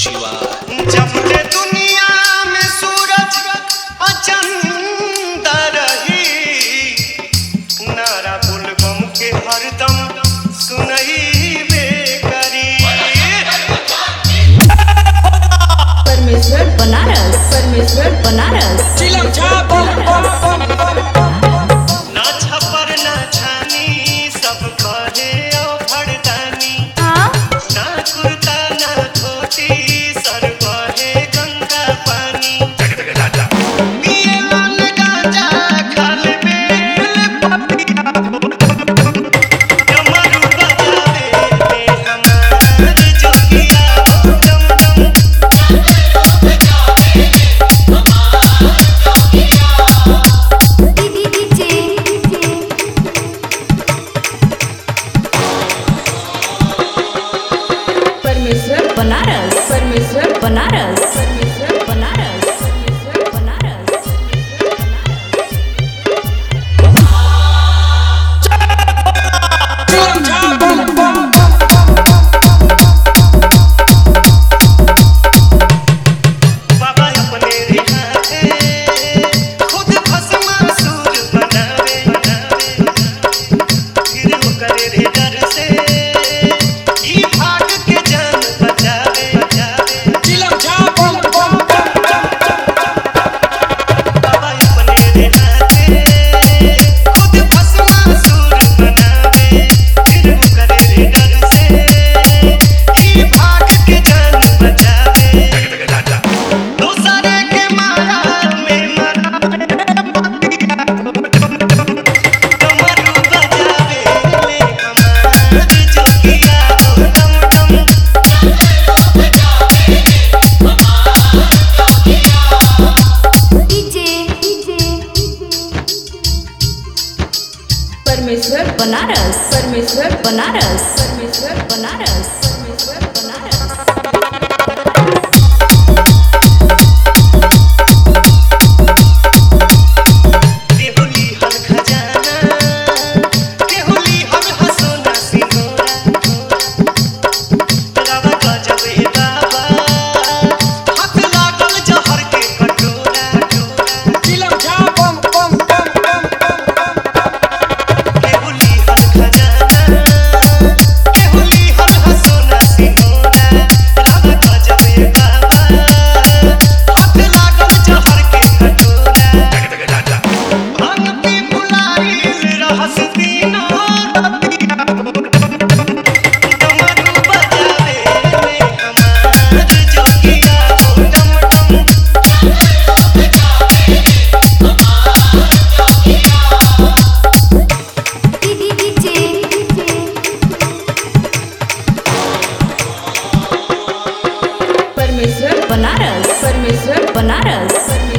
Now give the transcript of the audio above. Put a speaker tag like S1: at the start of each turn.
S1: शिवाय।
S2: जब ले दुनिया में सूरज चंद रही, नारा बुलबम के हरदम सुनई बेकरी।
S3: परमेश्वर बनारस, परमेश्वर बनारस।
S1: चिलम छाप
S2: ना छपर ना छानी सब कहे ओ भड़दानी, ना कुर्ता ना धोती सर बहे गंगा पानी। पिए लाल गांजा खाल बेल पतिया, डमरू बजावे में हमार जोगिया हो डम डम।
S3: परमेश्वर बनारस, परमेश्वर बनारस, परमेश्वर बनारस, परमेश्वर बनारस।
S1: चिलम छाप
S2: बाबा अपने रिहाते खुद भस्मासुर बनावे, फिर वो करे रे डर से ई भाग के जान बचावे।
S1: चिलम छाप
S2: बाबा अपने रिहाते खुद भस्मासुर बनावे, फिर वो करे रे डर से ई भाग के जान बचावे। दूसरे के माया में मरावे पतिया, डमरू बजावे ले हमार जोगिया हो डम डम।
S3: परमेश्वर बनारस, परमेश्वर बनारस, परमेश्वर बनारस, परमेश्वर बनारस।
S2: केहुली हल खजाना, केहुली हल हसोना सिंगोरा, रावा गजबे बाबा हाथ लागल जहर के कटोरा।
S1: चिलम छाप
S2: केहुली हल खजाना, केहुली हल हसोना सिंगोरा, रावा गजबे बाबा हाथ लागल जहर के कटोरा। भांग पी बुलाइल रहस दिनो रतिया, डमरू बजावे में हमार जोगिया हो डम डम।
S3: परमेश्वर बनारस, परमेश्वर बनारस, परमेश्वर